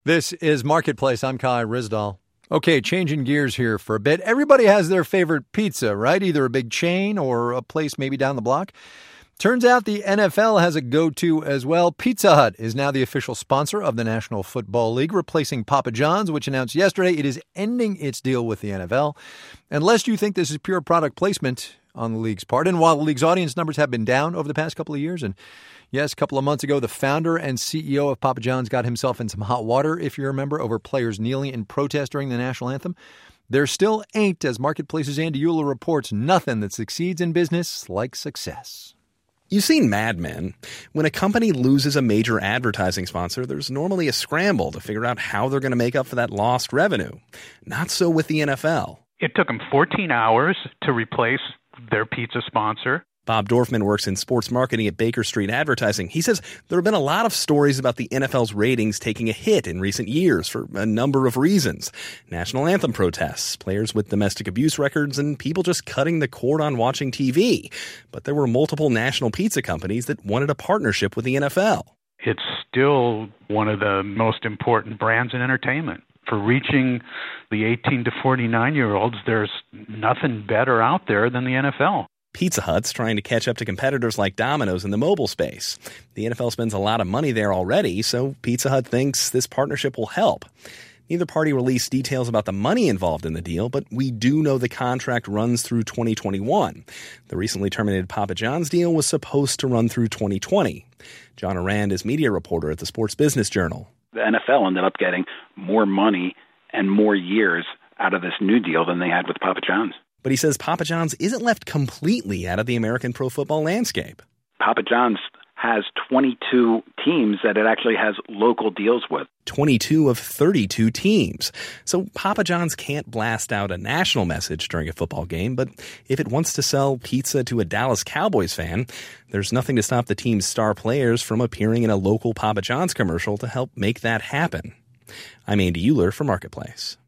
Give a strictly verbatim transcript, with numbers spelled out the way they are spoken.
This is Marketplace. I'm Kai Ryssdal. Okay, changing gears here for a bit. Everybody has their favorite pizza, right? Either a big chain or a place maybe down the block. Turns out the N F L has a go-to as well. Pizza Hut is now the official sponsor of the National Football League, replacing Papa John's, which announced yesterday it is ending its deal with the N F L. And lest you think this is pure product placement on the league's part, and while the league's audience numbers have been down over the past couple of years, and yes, a couple of months ago, the founder and C E O of Papa John's got himself in some hot water, if you remember, over players kneeling in protest during the national anthem. There still ain't, as Marketplace's Andy Euler reports, nothing that succeeds in business like success. You've seen Mad Men. When a company loses a major advertising sponsor, there's normally a scramble to figure out how they're going to make up for that lost revenue. Not so with the N F L. It took them fourteen hours to replace their pizza sponsor. Bob Dorfman works in sports marketing at Baker Street Advertising. He says there have been a lot of stories about the N F L's ratings taking a hit in recent years for a number of reasons. National anthem protests, players with domestic abuse records, and people just cutting the cord on watching T V. But there were multiple national pizza companies that wanted a partnership with the N F L. It's still one of the most important brands in entertainment. For reaching the eighteen to forty-nine-year-olds, there's nothing better out there than the N F L. Pizza Hut's trying to catch up to competitors like Domino's in the mobile space. The N F L spends a lot of money there already, so Pizza Hut thinks this partnership will help. Neither party released details about the money involved in the deal, but we do know the contract runs through twenty twenty-one. The recently terminated Papa John's deal was supposed to run through twenty twenty. John Arand is media reporter at the Sports Business Journal. The N F L ended up getting more money and more years out of this new deal than they had with Papa John's. But he says Papa John's isn't left completely out of the American pro football landscape. Papa John's has twenty-two teams that it actually has local deals with. twenty-two of thirty-two teams. So Papa John's can't blast out a national message during a football game, but if it wants to sell pizza to a Dallas Cowboys fan, there's nothing to stop the team's star players from appearing in a local Papa John's commercial to help make that happen. I'm Andy Euler for Marketplace.